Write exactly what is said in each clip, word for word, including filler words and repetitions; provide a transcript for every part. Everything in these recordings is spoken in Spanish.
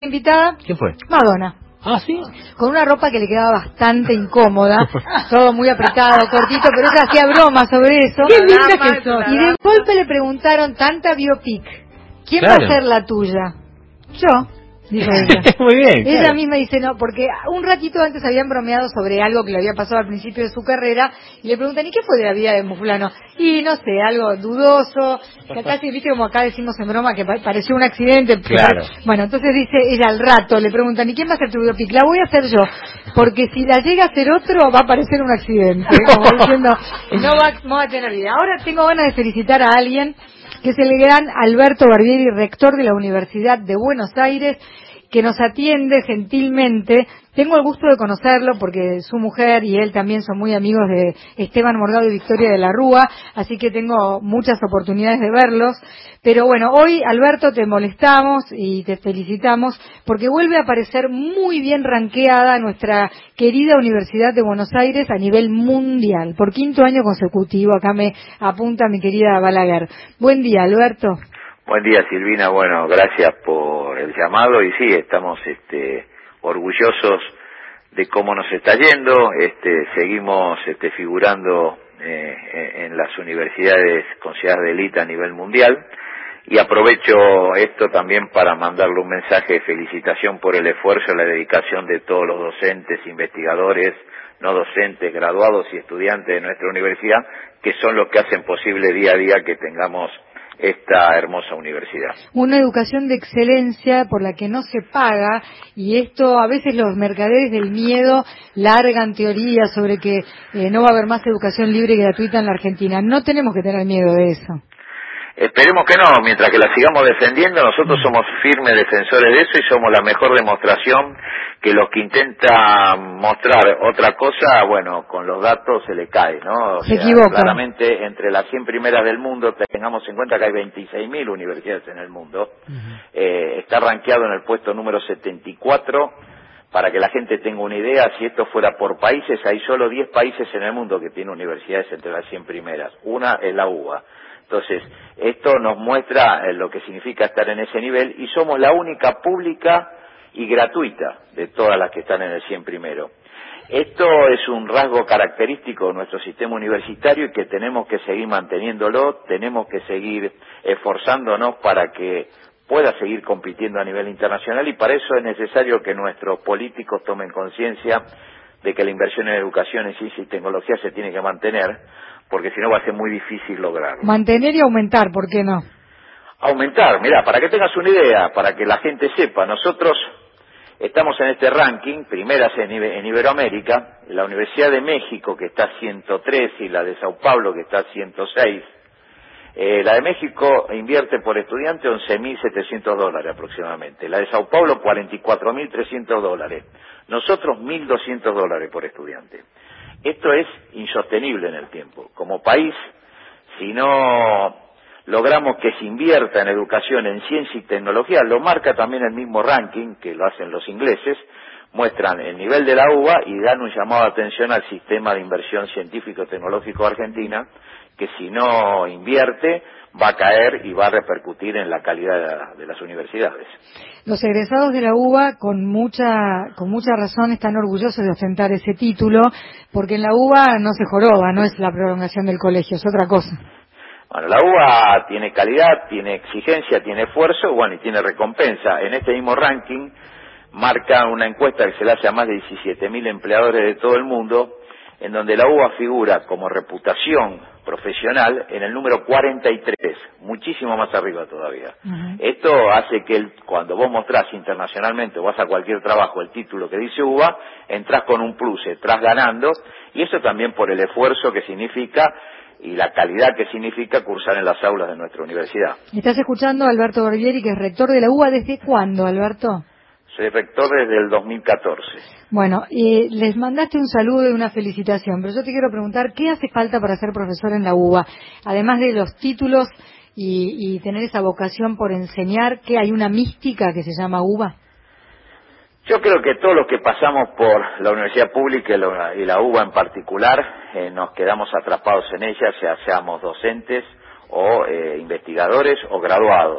Invitada. ¿Quién fue? Madonna. Ah, ¿sí? Con una ropa que le quedaba bastante incómoda, todo muy apretado, cortito, pero ella hacía bromas sobre eso. ¡Qué linda que sos! Y de golpe le preguntaron, tanta biopic, ¿quién Claro. va a ser la tuya? Yo, dijo ella. Muy bien. Ella Claro. misma dice, no, porque un ratito antes habían bromeado sobre algo que le había pasado al principio de su carrera, y le preguntan, ¿y qué fue de la vida de fulano? Y no sé, algo dudoso, que casi, viste, como acá decimos en broma, que pa- pareció un accidente. Claro. Bueno, entonces dice ella al rato, le preguntan, ¿y quién va a hacer tu biopic? La voy a hacer yo, porque si la llega a hacer otro, va a parecer un accidente. Como diciendo, no va, no va a tener vida. Ahora tengo ganas de felicitar a alguien, que es el gran Alberto Barbieri, rector de la Universidad de Buenos Aires, que nos atiende gentilmente. Tengo el gusto de conocerlo porque su mujer y él también son muy amigos de Esteban Morgado y Victoria de la Rúa, así que tengo muchas oportunidades de verlos. Pero bueno, hoy, Alberto, te molestamos y te felicitamos porque vuelve a aparecer muy bien ranqueada nuestra querida Universidad de Buenos Aires a nivel mundial, por quinto año consecutivo. Acá me apunta mi querida Balaguer. Buen día, Alberto. Buen día, Silvina. Bueno, gracias por el llamado y sí, estamos este, orgullosos de cómo nos está yendo. Este, seguimos este, figurando eh, en las universidades consideradas de élite a nivel mundial y aprovecho esto también para mandarle un mensaje de felicitación por el esfuerzo y la dedicación de todos los docentes, investigadores, no docentes, graduados y estudiantes de nuestra universidad, que son los que hacen posible día a día que tengamos esta hermosa universidad. Una educación de excelencia por la que no se paga, y esto a veces los mercaderes del miedo largan teorías sobre que eh, no va a haber más educación libre y gratuita en la Argentina. No tenemos que tener miedo de eso. Esperemos que no, mientras que la sigamos defendiendo, nosotros somos firmes defensores de eso y somos la mejor demostración que los que intentan mostrar otra cosa, bueno, con los datos se le cae, ¿no? O Se sea, equivoca. claramente entre las cien primeras del mundo, tengamos en cuenta que hay veintiséis mil universidades en el mundo, uh-huh. eh, está rankeado en el puesto número setenta y cuatro. Para que la gente tenga una idea, si esto fuera por países, hay solo diez países en el mundo que tienen universidades entre las cien primeras. Una es la U B A. Entonces, esto nos muestra lo que significa estar en ese nivel y somos la única pública y gratuita de todas las que están en el cien primero. Esto es un rasgo característico de nuestro sistema universitario y que tenemos que seguir manteniéndolo, tenemos que seguir esforzándonos para que pueda seguir compitiendo a nivel internacional y para eso es necesario que nuestros políticos tomen conciencia de que la inversión en educación, en ciencia y tecnología se tiene que mantener, porque si no va a ser muy difícil lograrlo. Mantener y aumentar, ¿por qué no? Aumentar, mirá, para que tengas una idea, para que la gente sepa, nosotros estamos en este ranking, primeras en, en Iberoamérica, la Universidad de México que está a ciento tres y la de Sao Paulo que está a ciento seis. Eh, la de México invierte por estudiante once mil setecientos dólares aproximadamente, la de Sao Paulo cuarenta y cuatro mil trescientos dólares, nosotros mil doscientos dólares por estudiante. Esto es insostenible en el tiempo. Como país, si no logramos que se invierta en educación, en ciencia y tecnología, lo marca también el mismo ranking, que lo hacen los ingleses, muestran el nivel de la U B A y dan un llamado de atención al sistema de inversión científico-tecnológico de Argentina, que si no invierte va a caer y va a repercutir en la calidad de, la, de las universidades. Los egresados de la U B A con mucha con mucha razón están orgullosos de ostentar ese título, porque en la U B A no se joroba, no es la prolongación del colegio, es otra cosa. Bueno, la U B A tiene calidad, tiene exigencia, tiene esfuerzo, bueno, y tiene recompensa. En este mismo ranking marca una encuesta que se le hace a más de diecisiete mil empleadores de todo el mundo, en donde la U B A figura como reputación profesional en el número cuarenta y tres, muchísimo más arriba todavía. Uh-huh. Esto hace que el, cuando vos mostrás internacionalmente o vas a cualquier trabajo el título que dice U B A, entrás con un plus, entrás ganando, y eso también por el esfuerzo que significa y la calidad que significa cursar en las aulas de nuestra universidad. Estás escuchando a Alberto Barbieri, que es rector de la U B A. ¿Desde cuándo, Alberto? Soy rector desde el dos mil catorce. Bueno, eh, les mandaste un saludo y una felicitación, pero yo te quiero preguntar, ¿qué hace falta para ser profesor en la U B A? Además de los títulos y, y tener esa vocación por enseñar, ¿qué hay una mística que se llama U B A? Yo creo que todos los que pasamos por la universidad pública y la, y la U B A en particular, eh, nos quedamos atrapados en ella, ya seamos docentes o eh, investigadores o graduados.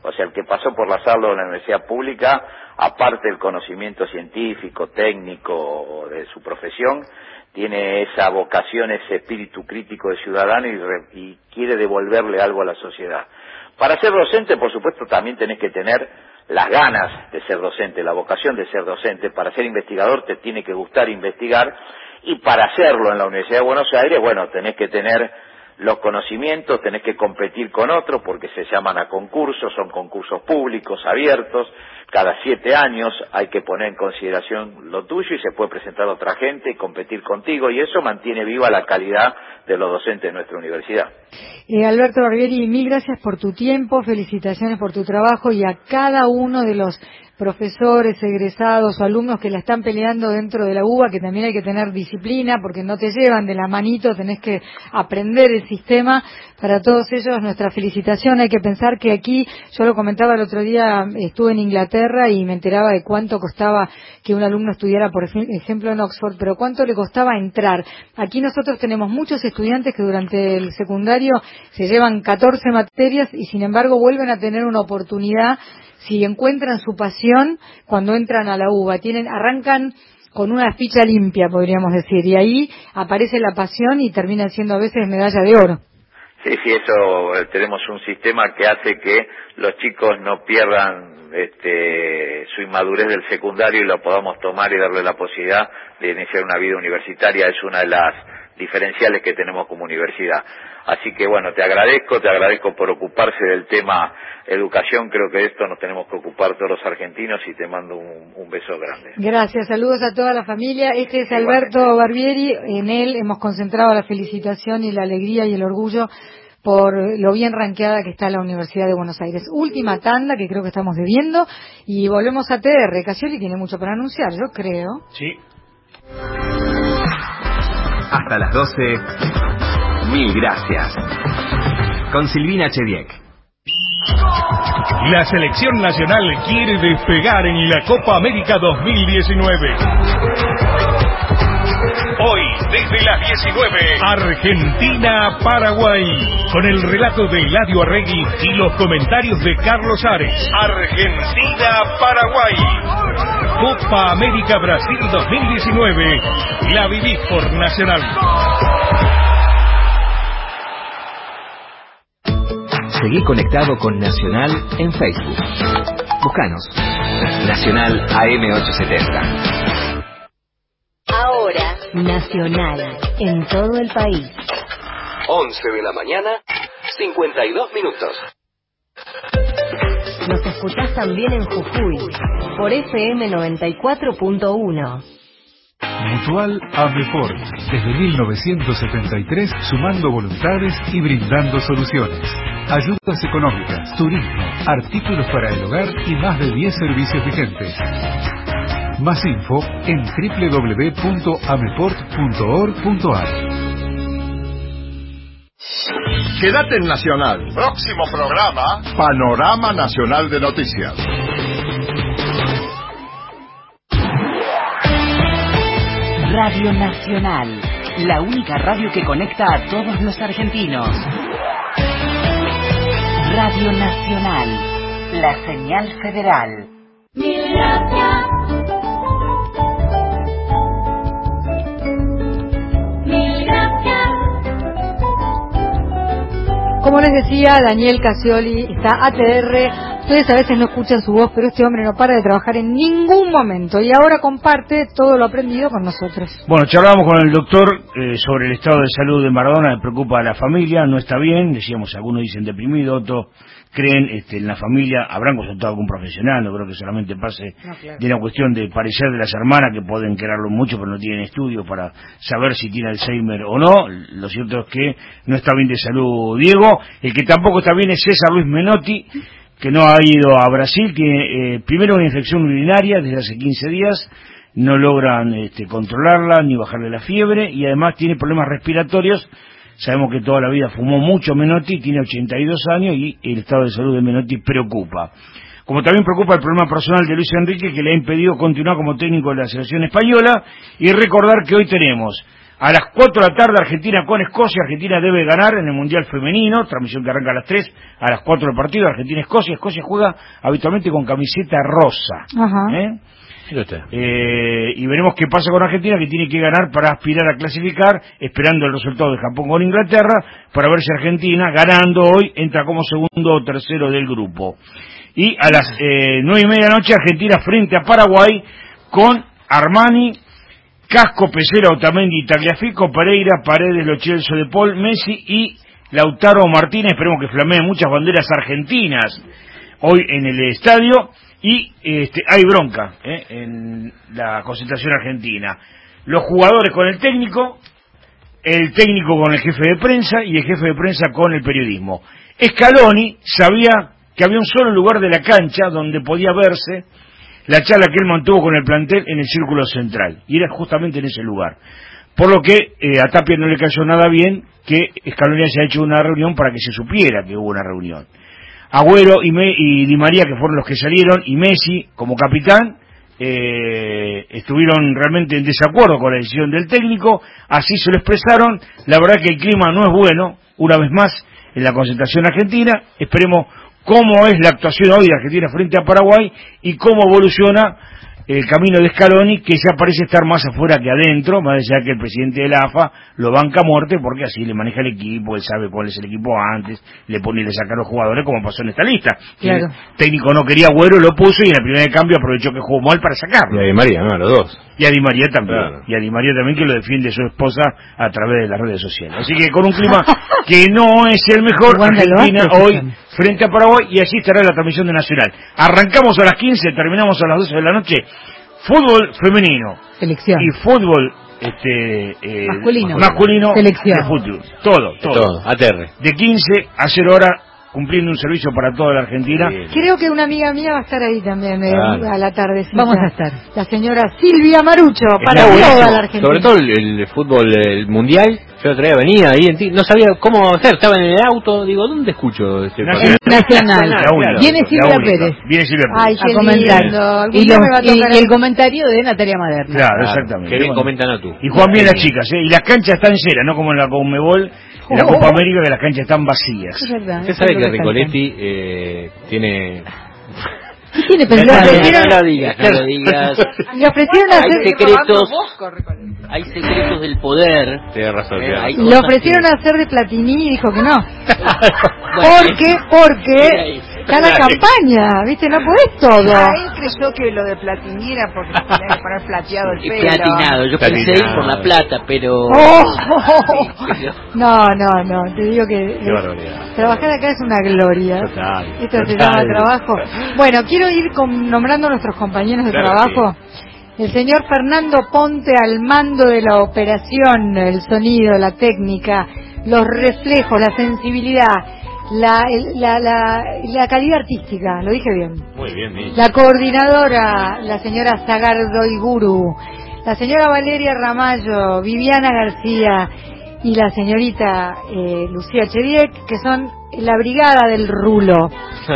O sea, el que pasó por las aulas de la universidad pública, aparte del conocimiento científico, técnico de su profesión, tiene esa vocación, ese espíritu crítico de ciudadano y, re, y quiere devolverle algo a la sociedad. Para ser docente, por supuesto, también tenés que tener las ganas de ser docente, la vocación de ser docente. Para ser investigador te tiene que gustar investigar, y para hacerlo en la Universidad de Buenos Aires, bueno, tenés que tener los conocimientos, tenés que competir con otros porque se llaman a concursos, son concursos públicos, abiertos, cada siete años hay que poner en consideración lo tuyo y se puede presentar otra gente y competir contigo, y eso mantiene viva la calidad de los docentes de nuestra universidad. Eh, Alberto Barbieri, mil gracias por tu tiempo, felicitaciones por tu trabajo, y a cada uno de los profesores, egresados o alumnos que la están peleando dentro de la U B A, que también hay que tener disciplina porque no te llevan de la manito, tenés que aprender el sistema. Para todos ellos nuestra felicitación. Hay que pensar que aquí, yo lo comentaba el otro día, estuve en Inglaterra y me enteraba de cuánto costaba que un alumno estudiara, por ejemplo, en Oxford, pero cuánto le costaba entrar. Aquí nosotros tenemos muchos estudiantes que durante el secundario se llevan catorce materias y sin embargo vuelven a tener una oportunidad si encuentran su pasión cuando entran a la U B A. Tienen, arrancan con una ficha limpia, podríamos decir, y ahí aparece la pasión y terminan siendo a veces medalla de oro. Sí, sí, eso, eh, tenemos un sistema que hace que los chicos no pierdan este, su inmadurez del secundario y lo podamos tomar y darle la posibilidad de iniciar una vida universitaria. Es una de las diferenciales que tenemos como universidad. Así que bueno, te agradezco, te agradezco por ocuparse del tema educación. Creo que de esto nos tenemos que ocupar todos los argentinos y te mando un, un beso grande. Gracias, saludos a toda la familia. Este es Alberto Barbieri, en él hemos concentrado la felicitación y la alegría y el orgullo por lo bien ranqueada que está la Universidad de Buenos Aires. Última tanda que creo que estamos debiendo y volvemos a T R. Casioli tiene mucho para anunciar, yo creo. Sí. Hasta las doce, mil gracias. Con Silvina Chediek. La selección nacional quiere despegar en la Copa América dos mil diecinueve. Hoy, desde las diecinueve, Argentina-Paraguay, con el relato de Eladio Arregui y los comentarios de Carlos Ares. Argentina-Paraguay. Copa América Brasil dos mil diecinueve. La vivís por Nacional. Seguí conectado con Nacional en Facebook. Búscanos. Nacional A M ochocientos setenta. Ahora, Nacional, en todo el país. once de la mañana, cincuenta y dos minutos. Nos escuchás también en Jujuy, por F M noventa y cuatro punto uno. Mutual Ameport, desde mil novecientos setenta y tres, sumando voluntades y brindando soluciones. Ayudas económicas, turismo, artículos para el hogar y más de diez servicios vigentes. Más info en doble u doble u doble u punto ameport punto org punto a r. Quédate en Nacional. Próximo programa, Panorama Nacional de Noticias. Radio Nacional, la única radio que conecta a todos los argentinos. Radio Nacional, la señal federal. Mil gracias. Mil gracias. Como les decía, Daniel Casioli está A T R. Ustedes a veces no escuchan su voz, pero este hombre no para de trabajar en ningún momento y ahora comparte todo lo aprendido con nosotros. Bueno, charlábamos con el doctor eh, sobre el estado de salud de Maradona. Le preocupa a la familia, no está bien, decíamos, algunos dicen deprimido, otros creen este, en la familia. Habrán consultado con un profesional, no creo que solamente pase no, claro. de una cuestión de parecer de las hermanas, que pueden quererlo mucho pero no tienen estudios para saber si tiene Alzheimer o no. Lo cierto es que no está bien de salud Diego. El que tampoco está bien es César Luis Menotti, que no ha ido a Brasil. Tiene eh, primero una infección urinaria desde hace quince días, no logran este, controlarla ni bajarle la fiebre, y además tiene problemas respiratorios. Sabemos que toda la vida fumó mucho Menotti, tiene ochenta y dos años y el estado de salud de Menotti preocupa. Como también preocupa el problema personal de Luis Enrique, que le ha impedido continuar como técnico de la selección española. Y recordar que hoy tenemos A las cuatro de la tarde, Argentina con Escocia. Argentina debe ganar en el Mundial Femenino, transmisión que arranca a las tres, a las cuatro del partido, Argentina-Escocia. Escocia juega habitualmente con camiseta rosa. Ajá. ¿Eh? Eh, y veremos qué pasa con Argentina, que tiene que ganar para aspirar a clasificar, esperando el resultado de Japón con Inglaterra, para ver si Argentina, ganando hoy, entra como segundo o tercero del grupo. Y a las eh, nueve y media de la noche, Argentina frente a Paraguay, con Armani, Casco, Pesera, Otamendi, Tagliafico, Pereira, Paredes, Lo Celso, De Paul, Messi y Lautaro Martínez. Esperemos que flameen muchas banderas argentinas hoy en el estadio. Y este, hay bronca ¿eh? en la concentración argentina. Los jugadores con el técnico, el técnico con el jefe de prensa y el jefe de prensa con el periodismo. Scaloni sabía que había un solo lugar de la cancha donde podía verse la charla que él mantuvo con el plantel en el círculo central, y era justamente en ese lugar. Por lo que eh, a Tapia no le cayó nada bien que Scaloni haya hecho una reunión para que se supiera que hubo una reunión. Agüero y, Me, y Di María, que fueron los que salieron, y Messi, como capitán, eh, estuvieron realmente en desacuerdo con la decisión del técnico, así se lo expresaron. La verdad que el clima no es bueno, una vez más, en la concentración argentina. Esperemos cómo es la actuación hoy de Argentina frente a Paraguay y cómo evoluciona el camino de Scaloni, que ya parece estar más afuera que adentro, más allá que el presidente de la A F A lo banca a muerte, porque así le maneja el equipo, él sabe cuál es el equipo antes, le pone y le saca a los jugadores, como pasó en esta lista. Claro. El técnico no quería Agüero, lo puso, y en el primer cambio aprovechó que jugó mal para sacarlo. Y a Di María, ¿no? A los dos. Y a Di María también, claro. y a Di María también, que lo defiende su esposa a través de las redes sociales. Así que con un clima que no es el mejor, Argentina hoy frente a Paraguay, y allí estará la transmisión de Nacional. Arrancamos a las quince, terminamos a las doce de la noche. Fútbol femenino. Selección. Y fútbol este eh, masculino. Masculino. Selección. De fútbol. Todo, todo. todo. A T R. De quince a cero horas, cumpliendo un servicio para toda la Argentina. Sí. Creo que una amiga mía va a estar ahí también eh, claro. a la tarde. Vamos a estar. La señora Silvia Marucho, para toda buenísimo. La Argentina. Sobre todo el, el fútbol el mundial. Yo otro día venía ahí, en ti, no sabía cómo hacer, estaba en el auto, digo, ¿dónde escucho este Nacional? Nacional. La única, Viene Silvia la Pérez. Viene Silvia Pérez. Ay, qué a comentar. lindo. Y, los, me va a y, tocar y el comentario de Natalia Maderna. Claro, claro, exactamente. Que bien bueno, comentan a tú. Y juegan bien las chicas, ¿eh? Y las canchas están llenas, no como en la Conmebol, en la Oh. Copa América, que las canchas están vacías. Es verdad. Usted sabe que Ricoletti eh, tiene... ¿Qué tiene Le pensado? ofrecieron, No lo digas, no lo digas. le ofrecieron Hay hacer, secretos, hay secretos del poder. Tiene razón, Eh, tiene hay razón. le cosas ofrecieron que- hacer de Platini y dijo que no. Bueno, Porque, porque está la campaña, ¿viste? No podés todo. Ah, él creyó que lo de Platini era porque se tenía que poner plateado el y pelo. platinado, yo pensé Platinado. ir por la plata, pero... Oh. Sí, pero- No, no, no, te digo que Qué barbaridad. trabajar acá es una gloria. Total, Esto se total. llama trabajo. Bueno, quiero ir con, nombrando a nuestros compañeros de Claro, trabajo. El señor Fernando Ponte al mando de la operación, el sonido, la técnica, los reflejos, la sensibilidad, la, el- la, la, la calidad artística, lo dije bien. Muy bien, dicho. La coordinadora, la señora Zagardo Iguru, la señora Valeria Ramallo, Viviana García y la señorita eh, Lucía Chediek, que son la brigada del rulo.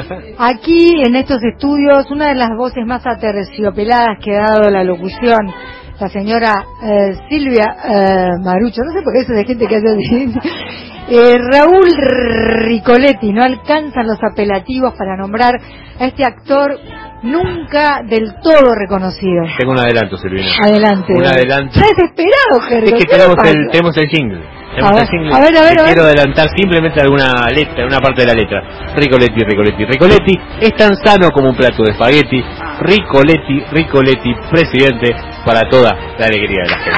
Aquí en estos estudios, una de las voces más aterciopeladas que ha dado la locución, la señora eh, Silvia eh, Marucho, no sé por qué eso de gente que hace así. Eh, Raúl Ricoletti, no alcanzan los apelativos para nombrar a este actor nunca del todo reconocido. Tengo un adelanto, Silvina. Adelante. Un adelanto. Está desesperado, Gergo. Es que ¿Qué le tenemos pasa? el, tenemos el jingle. Tenemos A ver, el jingle. a ver, a ver, Te a ver. quiero adelantar simplemente alguna letra, una parte de la letra. Ricoletti, Ricoletti, Ricoletti es tan sano como un plato de espagueti. Ricoletti, Ricoletti, presidente, para toda la alegría de la gente.